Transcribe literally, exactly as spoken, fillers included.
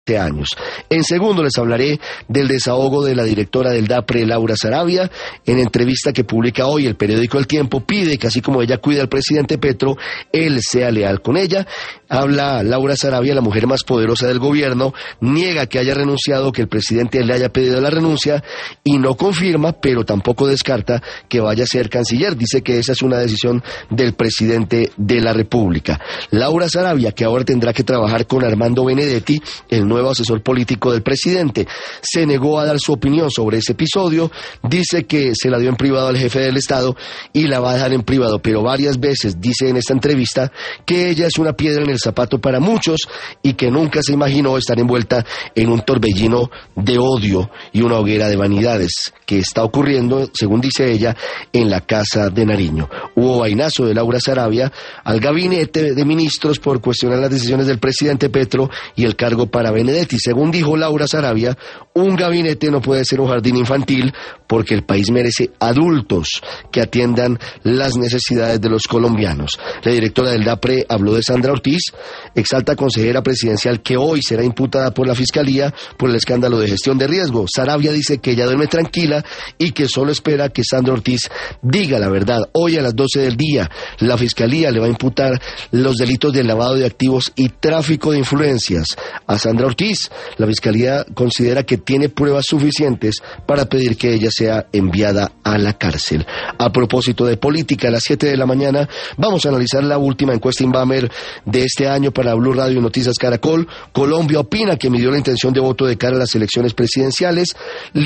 años. En segundo les hablaré del desahogo de la directora del DAPRE, Laura Saravia. En entrevista que publica hoy el periódico El Tiempo, pide que así como ella cuida al presidente Petro, él sea leal con ella. Habla Laura Saravia, la mujer más poderosa del gobierno, niega que haya renunciado, que el presidente le haya pedido la renuncia y no confirma, pero tampoco descarta que vaya a ser canciller. Dice que esa es una decisión del presidente de la República. Laura Saravia, que ahora tendrá que trabajar con Armando Benedetti, el nuevo asesor político del presidente, se negó a dar su opinión sobre ese episodio. Dice que se la dio en privado al jefe del Estado y la va a dejar en privado, pero varias veces dice en esta entrevista que ella es una piedra en el zapato para muchos y que nunca se imaginó estar envuelta en un torbellino de odio y una hoguera de vanidades que está ocurriendo, según dice ella, en la Casa de Nariño. Hubo vainazo de Laura Saravia al gabinete de ministros por cuestionar las decisiones del presidente Petro y el cargo para Benedetti. Según dijo Laura Saravia, un gabinete no puede ser un jardín infantil porque el país merece adultos que atiendan las necesidades de los colombianos. La directora del DAPRE habló de Sandra Ortiz, exalta consejera presidencial que hoy será imputada por la Fiscalía por el escándalo de gestión de riesgo. Saravia dice que ella duerme tranquila y que solo espera que Sandra Ortiz diga la verdad. Hoy a las doce del día la Fiscalía le va a imputar los delitos de lavado de activos y tráfico de influencias a Sandra Ortiz. La Fiscalía considera que tiene pruebas suficientes para pedir que ella sea enviada a la cárcel. A propósito de política, a las siete de la mañana vamos a analizar la última encuesta Inbamer de este año para Blue Radio y Noticias Caracol. Colombia opina que midió la intención de voto de cara a las elecciones presidenciales.